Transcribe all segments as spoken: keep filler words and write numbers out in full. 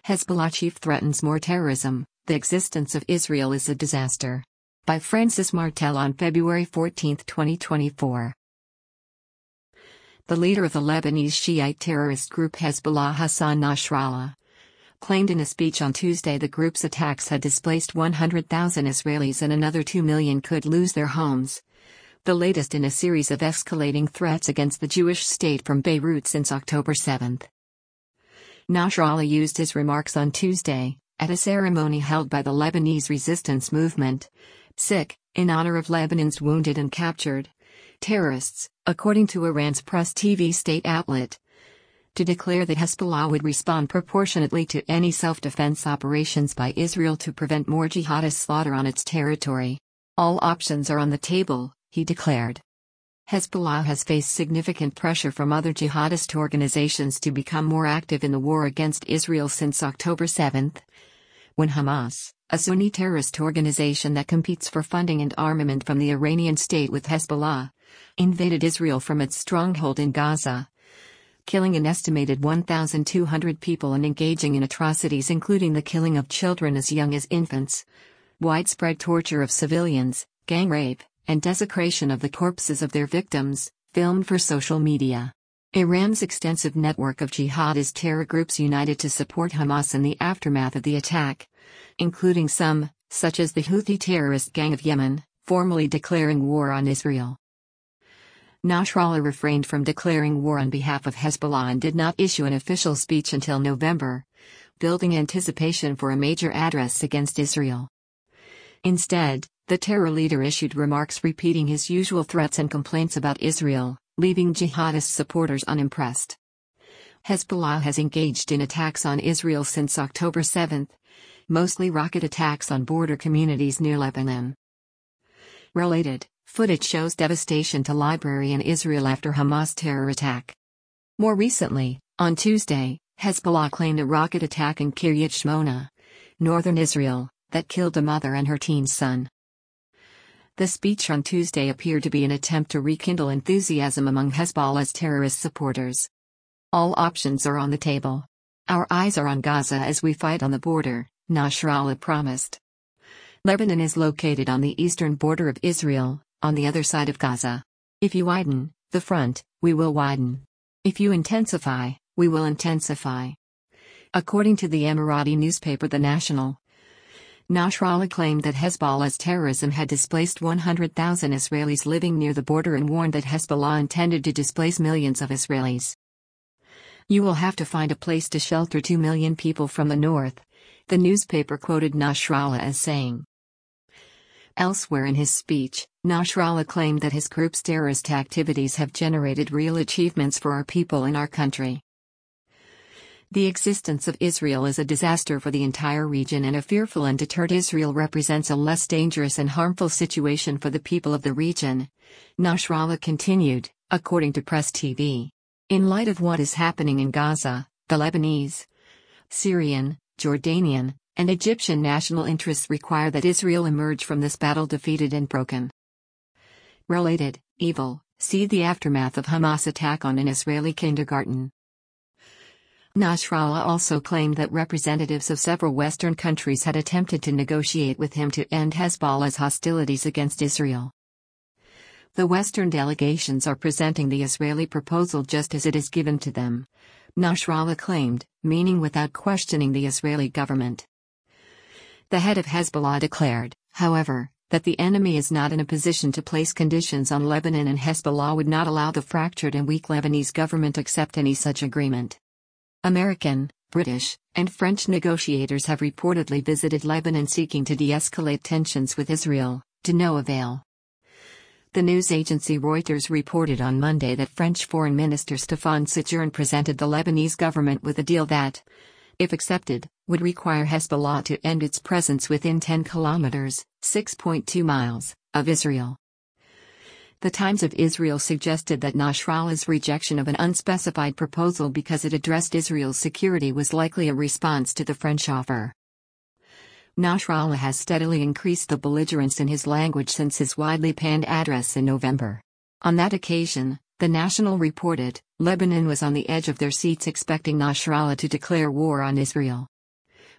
Hezbollah chief threatens more terrorism. The existence of Israel is a disaster. By Francis Martel on February fourteenth, twenty twenty-four. The leader of the Lebanese Shiite terrorist group Hezbollah, Hassan Nasrallah, claimed in a speech on Tuesday the group's attacks had displaced one hundred thousand Israelis and another two million could lose their homes. The latest in a series of escalating threats against the Jewish state from Beirut since October seventh. Nasrallah used his remarks on Tuesday, at a ceremony held by the Lebanese resistance movement, S I C, in honor of Lebanon's wounded and captured terrorists, according to Iran's press T V state outlet, to declare that Hezbollah would respond proportionately to any self-defense operations by Israel to prevent more jihadist slaughter on its territory. All options are on the table, he declared. Hezbollah has faced significant pressure from other jihadist organizations to become more active in the war against Israel since October seventh, when Hamas, a Sunni terrorist organization that competes for funding and armament from the Iranian state with Hezbollah, invaded Israel from its stronghold in Gaza, killing an estimated one thousand two hundred people and engaging in atrocities including the killing of children as young as infants, widespread torture of civilians, gang rape, and desecration of the corpses of their victims, filmed for social media. Iran's extensive network of jihadist terror groups united to support Hamas in the aftermath of the attack, including some, such as the Houthi terrorist Gang of Yemen, formally declaring war on Israel. Nasrallah refrained from declaring war on behalf of Hezbollah and did not issue an official speech until November, building anticipation for a major address against Israel. Instead, the terror leader issued remarks repeating his usual threats and complaints about Israel, leaving jihadist supporters unimpressed. Hezbollah has engaged in attacks on Israel since October seventh, mostly rocket attacks on border communities near Lebanon. Related, footage shows devastation to library in Israel after Hamas terror attack. More recently, on Tuesday, Hezbollah claimed a rocket attack in Kiryat Shmona, northern Israel, that killed a mother and her teen son. The speech on Tuesday appeared to be an attempt to rekindle enthusiasm among Hezbollah's terrorist supporters. All options are on the table. Our eyes are on Gaza as we fight on the border, Nasrallah promised. Lebanon is located on the eastern border of Israel, on the other side of Gaza. If you widen the front, we will widen. If you intensify, we will intensify. According to the Emirati newspaper The National, Nasrallah claimed that Hezbollah's terrorism had displaced one hundred thousand Israelis living near the border and warned that Hezbollah intended to displace millions of Israelis. You will have to find a place to shelter two million people from the north, the newspaper quoted Nasrallah as saying. Elsewhere in his speech, Nasrallah claimed that his group's terrorist activities have generated real achievements for our people in our country. The existence of Israel is a disaster for the entire region, and a fearful and deterred Israel represents a less dangerous and harmful situation for the people of the region, Nasrallah continued, according to Press T V. In light of what is happening in Gaza, the Lebanese, Syrian, Jordanian, and Egyptian national interests require that Israel emerge from this battle defeated and broken. Related, evil, see the aftermath of Hamas attack on an Israeli kindergarten. Nasrallah also claimed that representatives of several Western countries had attempted to negotiate with him to end Hezbollah's hostilities against Israel. The Western delegations are presenting the Israeli proposal just as it is given to them, Nasrallah claimed, meaning without questioning the Israeli government. The head of Hezbollah declared, however, that the enemy is not in a position to place conditions on Lebanon, and Hezbollah would not allow the fractured and weak Lebanese government accept any such agreement. American, British, and French negotiators have reportedly visited Lebanon seeking to de-escalate tensions with Israel, to no avail. The news agency Reuters reported on Monday that French Foreign Minister Stéphane Séjourné presented the Lebanese government with a deal that, if accepted, would require Hezbollah to end its presence within ten kilometers, six point two miles, of Israel. The Times of Israel suggested that Nasrallah's rejection of an unspecified proposal because it addressed Israel's security was likely a response to the French offer. Nasrallah has steadily increased the belligerence in his language since his widely panned address in November. On that occasion, The National reported, Lebanon was on the edge of their seats expecting Nasrallah to declare war on Israel.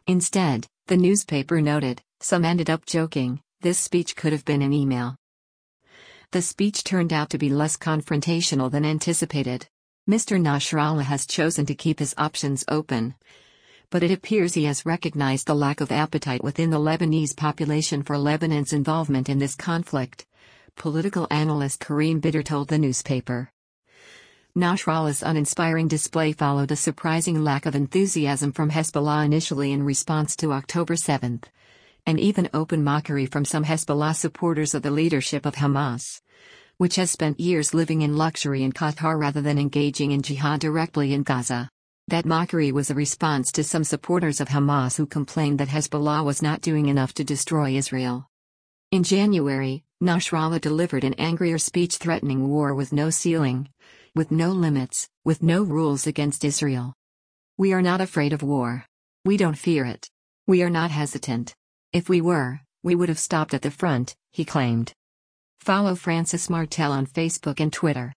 Instead, the newspaper noted, some ended up joking, this speech could have been an email. The speech turned out to be less confrontational than anticipated. Mister Nasrallah has chosen to keep his options open. But it appears he has recognized the lack of appetite within the Lebanese population for Lebanon's involvement in this conflict, political analyst Karim Bitter told the newspaper. Nasrallah's uninspiring display followed a surprising lack of enthusiasm from Hezbollah initially in response to October seventh, and even open mockery from some Hezbollah supporters of the leadership of Hamas, which has spent years living in luxury in Qatar rather than engaging in jihad directly in Gaza. That mockery was a response to some supporters of Hamas who complained that Hezbollah was not doing enough to destroy Israel. In January, Nasrallah delivered an angrier speech threatening war with no ceiling, with no limits, with no rules against Israel. We are not afraid of war. We don't fear it. We are not hesitant. If we were, we would have stopped at the front, he claimed. Follow Francis Martel on Facebook and Twitter.